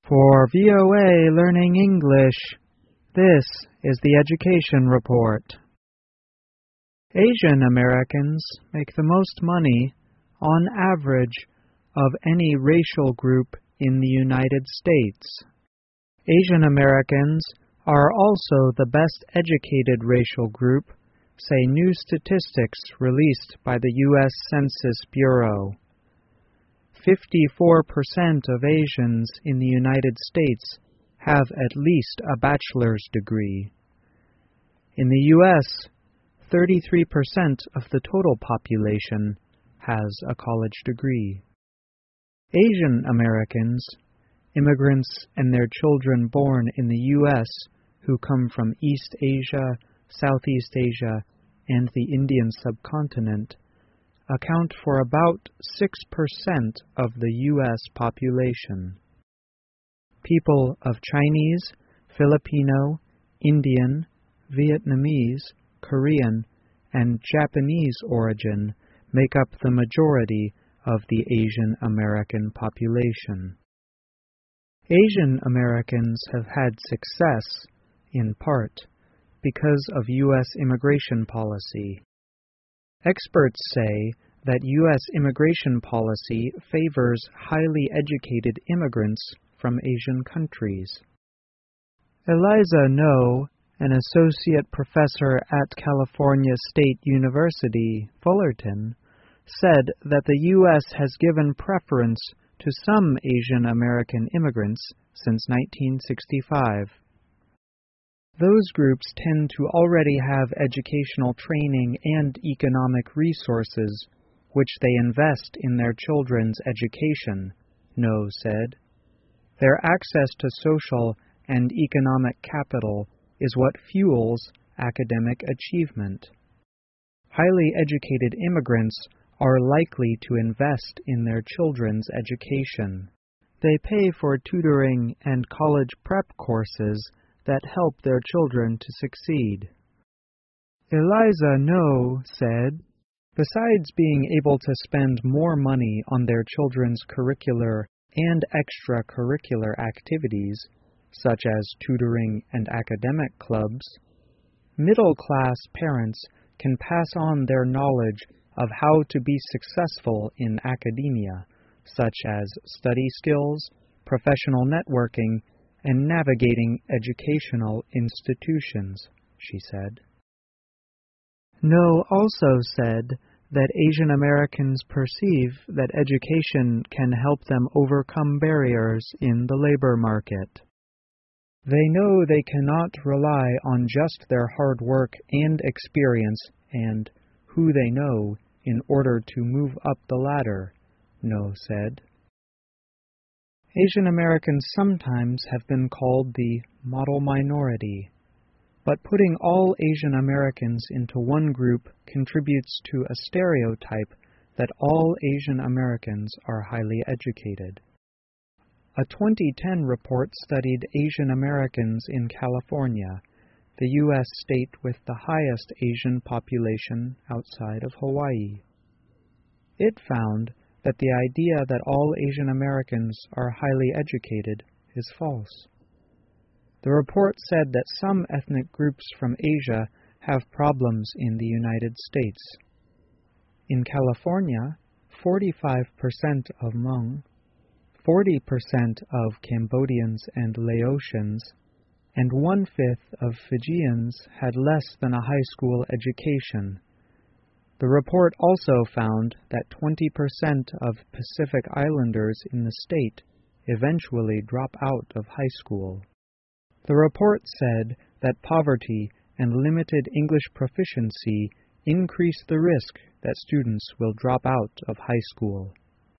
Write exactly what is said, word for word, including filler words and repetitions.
For V O A Learning English, this is the Education Report. Asian Americans make the most money, on average, of any racial group in the United States. Asian Americans are also the best educated racial group, say new statistics released by the U S Census Bureau. fifty-four percent of Asians in the United States have at least a bachelor's degree. In the U S, thirty-three percent of the total population has a college degree. Asian Americans, immigrants and their children born in the U S who come from East Asia, Southeast Asia, and the Indian subcontinent, account for about six percent of the U S population. People of Chinese, Filipino, Indian, Vietnamese, Korean, and Japanese origin make up the majority of the Asian American population. Asian Americans have had success, in part, because of U S immigration policy. Experts say that U S immigration policy favors highly educated immigrants from Asian countries. Eliza Ngo, an associate professor at California State University, Fullerton, said that the U S has given preference to some Asian American immigrants since nineteen sixty-five. Those groups tend to already have educational training and economic resources, which they invest in their children's education, Ngo said. Their access to social and economic capital is what fuels academic achievement. Highly educated immigrants are likely to invest in their children's education. They pay for tutoring and college prep courses that help their children to succeed. Eliza Ngo said, besides being able to spend more money on their children's curricular and extracurricular activities, such as tutoring and academic clubs, middle-class parents can pass on their knowledge of how to be successful in academia, such as study skills, professional networking, and navigating educational institutions, she said. Ngo also said that Asian Americans perceive that education can help them overcome barriers in the labor market. They know they cannot rely on just their hard work and experience and who they know in order to move up the ladder, Ngo said. Asian Americans sometimes have been called the model minority, but putting all Asian Americans into one group contributes to a stereotype that all Asian Americans are highly educated. A twenty ten report studied Asian Americans in California, the U S state with the highest Asian population outside of Hawaii. It found that the idea that all Asian Americans are highly educated is false. The report said that some ethnic groups from Asia have problems in the United States. In California, forty-five percent of Hmong, forty percent of Cambodians and Laotians, and one-fifth of Fijians had less than a high school education. The report also found that twenty percent of Pacific Islanders in the state eventually drop out of high school. The report said that poverty and limited English proficiency increase the risk that students will drop out of high school.